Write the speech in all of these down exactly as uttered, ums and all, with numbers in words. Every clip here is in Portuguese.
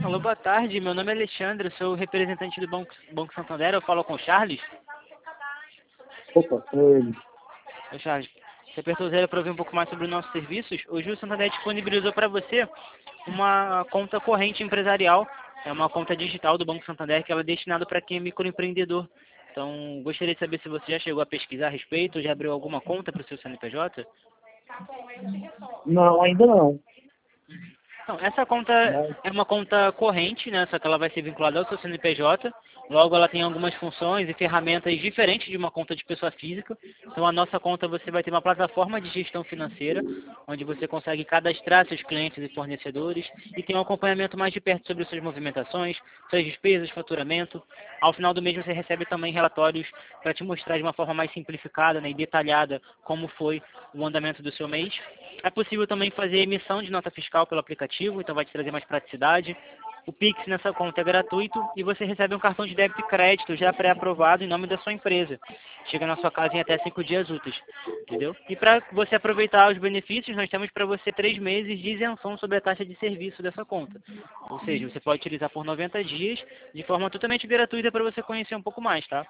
Alô, boa tarde. Meu nome é Alexandre, eu sou representante do Banco, Banco Santander. Eu falo com o Charles. Opa, foi ele. Ô, Charles, você apertou zero para ouvir um pouco mais sobre os nossos serviços. Hoje o Santander disponibilizou para você uma conta corrente empresarial. É uma conta digital do Banco Santander que ela é destinada para quem é microempreendedor. Então, gostaria de saber se você já chegou a pesquisar a respeito, já abriu alguma conta para o seu C N P J? Não, ainda não. Então, essa conta Mas, é uma conta corrente, né? Só que ela vai ser vinculada ao seu C N P J. Logo, ela tem algumas funções e ferramentas diferentes de uma conta de pessoa física. Então, a nossa conta você vai ter uma plataforma de gestão financeira, onde você consegue cadastrar seus clientes e fornecedores e tem um acompanhamento mais de perto sobre suas movimentações, suas despesas, faturamento. Ao final do mês, você recebe também relatórios para te mostrar de uma forma mais simplificada, né, e detalhada como foi o andamento do seu mês. É possível também fazer emissão de nota fiscal pelo aplicativo, então vai te trazer mais praticidade. O Pix nessa conta é gratuito e você recebe um cartão de débito e crédito já pré-aprovado em nome da sua empresa. Chega na sua casa em até cinco dias úteis, entendeu? E para você aproveitar os benefícios, nós temos para você três meses de isenção sobre a taxa de serviço dessa conta. Ou seja, você pode utilizar por noventa dias de forma totalmente gratuita para você conhecer um pouco mais, tá?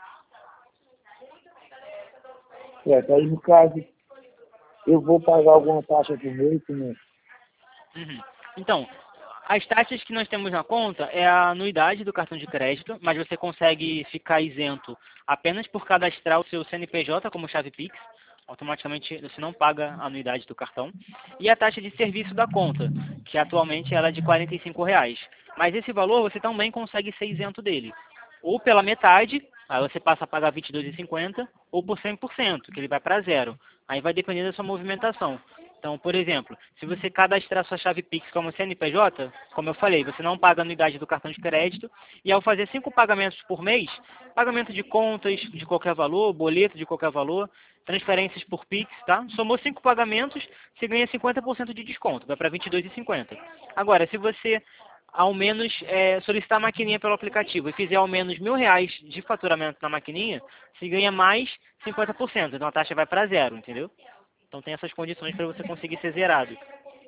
certo, aí no caso, eu vou pagar alguma taxa por mês, né? Uhum. Então, as taxas que nós temos na conta é a anuidade do cartão de crédito, mas você consegue ficar isento apenas por cadastrar o seu C N P J como chave Pix. Automaticamente você não paga a anuidade do cartão. E a taxa de serviço da conta, que atualmente ela é de quarenta e cinco reais. Mas esse valor você também consegue ser isento dele. Ou pela metade, aí você passa a pagar vinte e dois reais e cinquenta centavos, ou por cem por cento, que ele vai para zero. Aí vai depender da sua movimentação. Então, por exemplo, se você cadastrar sua chave Pix como C N P J, como eu falei, você não paga a anuidade do cartão de crédito, e ao fazer cinco pagamentos por mês, pagamento de contas de qualquer valor, boleto de qualquer valor, transferências por Pix, tá? Somou cinco pagamentos, você ganha cinquenta por cento de desconto, vai para vinte e dois reais e cinquenta centavos. Agora, se você ao menos é, solicitar a maquininha pelo aplicativo e fizer ao menos mil reais de faturamento na maquininha, você ganha mais cinquenta por cento, então a taxa vai para zero, entendeu? Então tem essas condições para você conseguir ser zerado.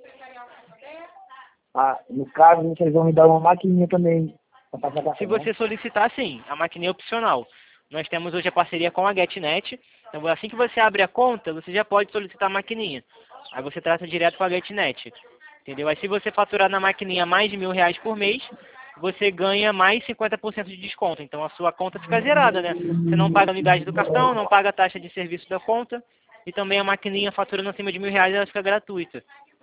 Ah, no caso, vocês vão me dar uma maquininha também para passar Se cartão, né? você solicitar, sim, a maquininha é opcional. Nós temos hoje a parceria com a GetNet, então assim que você abre a conta, você já pode solicitar a maquininha. Aí você trata direto com a GetNet, entendeu? Aí se você faturar na maquininha mais de mil reais por mês, você ganha mais cinquenta por cento de desconto. Então a sua conta fica zerada, né? Você não paga a unidade do cartão, não paga a taxa de serviço da conta, e também a maquininha faturando acima de mil reais, ela fica gratuita.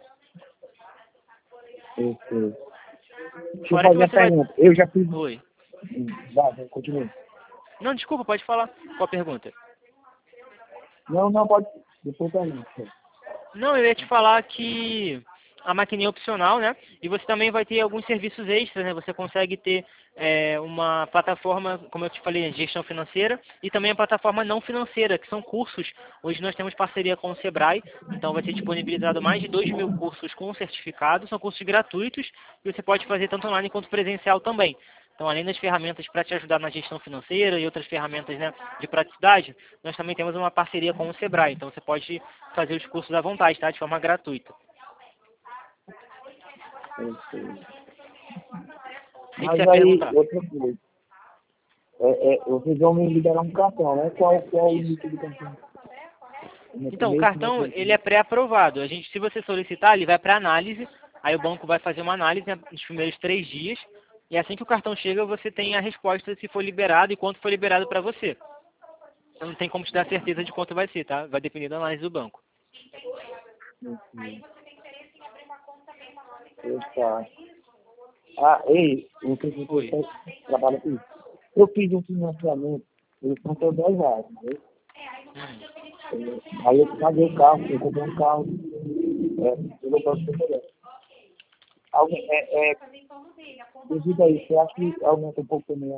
Eu sei. Deixa eu Fora que fazer uma você vai... pergunta. Eu já fiz. Oi. Hum, Vai, vai, continue. Não, desculpa, pode falar. Qual a pergunta? Não, não, pode. Depois pergunta. Não, eu ia te falar que a maquininha é opcional, né? E você também vai ter alguns serviços extras, né? Você consegue ter é, uma plataforma, como eu te falei, de gestão financeira e também a plataforma não financeira, que são cursos. Hoje nós temos parceria com o Sebrae, então vai ser disponibilizado mais de dois mil cursos com certificado, são cursos gratuitos e você pode fazer tanto online quanto presencial também. Então, além das ferramentas para te ajudar na gestão financeira e outras ferramentas, né, de praticidade, nós também temos uma parceria com o Sebrae. Então, você pode fazer os cursos à vontade, tá? De forma gratuita. Eu sei. O que, que você Mas ia aí, perguntar? outra coisa. É, é, vocês vão me liberar um cartão, né? Qual, qual o Isso. limite do cartão? No Então, o primeiro cartão, semestre. ele é pré-aprovado. A gente, se você solicitar, ele vai para análise. Aí o banco vai fazer uma análise, né, nos primeiros três dias. E assim que o cartão chega, você tem a resposta se foi liberado e quanto foi liberado para você. Então, não tem como te dar certeza de quanto vai ser, tá? Vai depender da análise do banco. Eita. Ah, ei, o que Oi. você trabalha com isso? Eu fiz um financiamento, eu comprei dez reais, né? Hum. Aí eu paguei o carro, eu comprei um carro, é, eu vou para o Alguém, é, é, devido a isso, eu acho que aumenta um pouco também a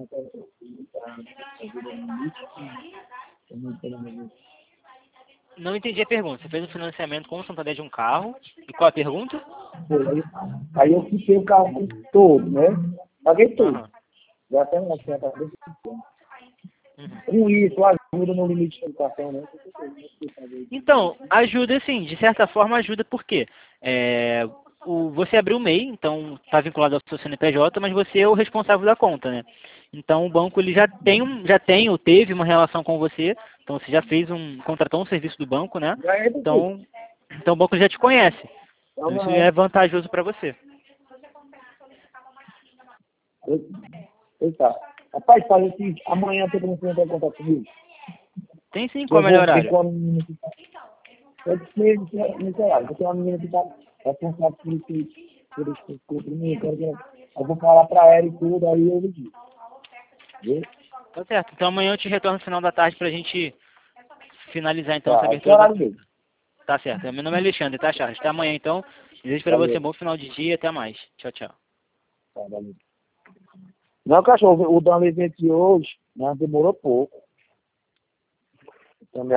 limite. Não entendi a pergunta. Você fez um financiamento com o Santander de um carro. E qual a pergunta? Aí, aí eu quitei o carro todo, né? Paguei tudo. Aham. Já até uma certa vez. Uhum. Com isso, ajuda no limite de cartão, né? Então, ajuda sim, de certa forma ajuda, por quê? É, o, você abriu o M E I, então está vinculado ao seu C N P J, mas você é o responsável da conta, né? Então o banco ele já tem, um, já tem ou teve uma relação com você, então você já fez um, contratou um serviço do banco, né? Então, então o banco já te conhece. Então isso é vantajoso para você. Eita. Rapaz, faz assim, amanhã você não entrar em contato comigo. Tem sim, qual é o melhor horário? Eu sei, nesse horário. Eu tenho uma menina que está responsável por isso, por isso, por mim. Eu vou falar para ela e tudo, aí eu digo. Viu? Tá certo. Então amanhã eu te retorno no final da tarde pra gente finalizar então Tá, essa que abertura da horário conta. mesmo? Tá certo. Meu nome é Alexandre, tá, Charles? Até amanhã então. Desejo para você um bom final de dia e até mais. Tchau, tchau. Tá, valeu. Não, cachorro, o da evento de hoje, né, demorou pouco.